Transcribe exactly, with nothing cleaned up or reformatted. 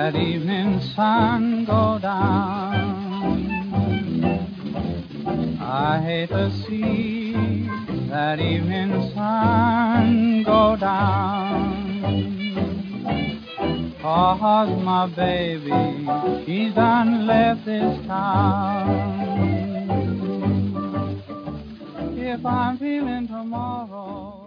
that evening sun go down. I hate to see that evening sun go down. 'Cause my baby, she's done left this town. If I'm feeling tomorrow